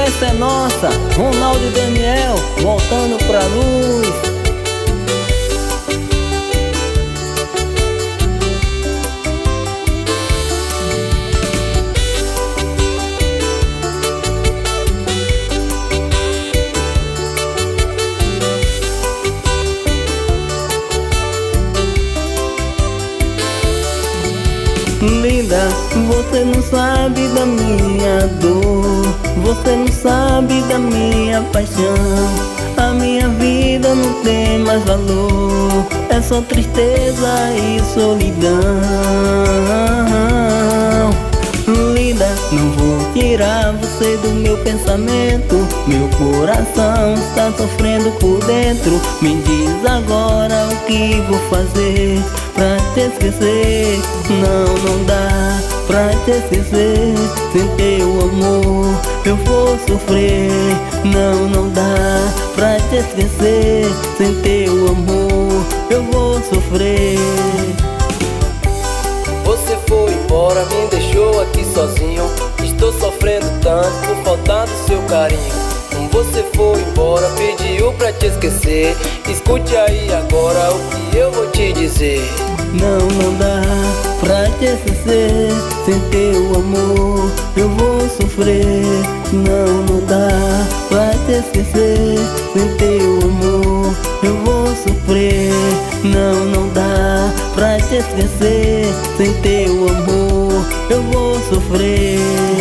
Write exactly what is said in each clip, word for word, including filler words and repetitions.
essa é nossa, Ronaldo e Daniel, voltando pra luz. Linda, você não sabe da minha dor, você não sabe da minha paixão. A minha vida não tem mais valor, é só tristeza e solidão. Linda, não vou tirar você do meu pensamento, meu coração está sofrendo por dentro. Me diz agora o que vou fazer pra te esquecer. Não, não dá pra te esquecer, sem teu amor eu vou sofrer. Não, não dá pra te esquecer, sem teu amor eu vou sofrer. Você foi embora, me deixou aqui sozinho. Estou sofrendo tanto por falta do seu carinho. Você foi embora, pediu pra te esquecer. Escute aí agora o que eu vou te dizer. Não, não dá pra te esquecer, sem teu amor eu vou sofrer. Não, não dá pra te esquecer, sem teu amor eu vou sofrer. Não, não dá pra te esquecer, sem teu amor eu vou sofrer.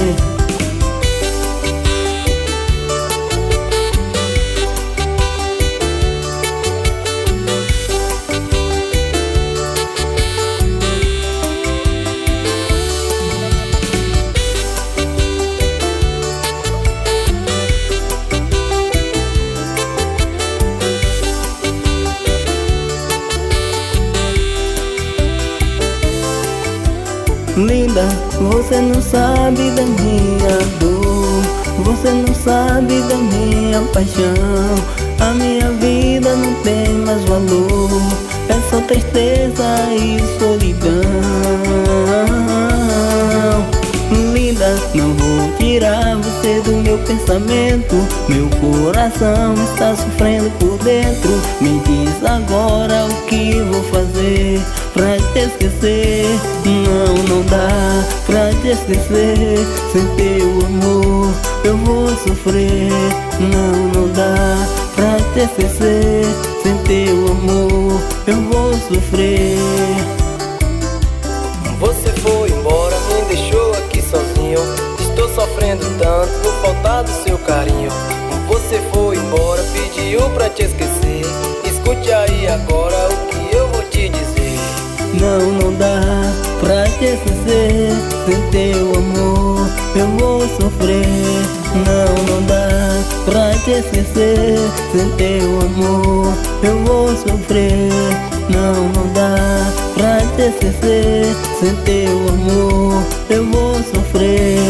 Linda, você não sabe da minha dor, você não sabe da minha paixão. A minha vida não tem mais valor, é só tristeza e solidão. Linda, não vou tirar você do meu pensamento, meu coração está sofrendo por dentro. Me diz agora o que vou fazer pra te esquecer. Não, não dá pra te esquecer, sem teu amor eu vou sofrer. Não, não dá pra te esquecer, sem teu amor eu vou sofrer. Você foi embora, me deixou aqui sozinho. Estou sofrendo tanto por falta do seu carinho. Você foi embora, pediu pra te esquecer. Escute aí agora o que eu vou te dizer. Não, não dá pra te esquecer, sem teu amor eu vou sofrer. Não, não dá pra te esquecer, sem teu amor eu vou sofrer. Não, não dá pra te esquecer, sem teu amor eu vou sofrer.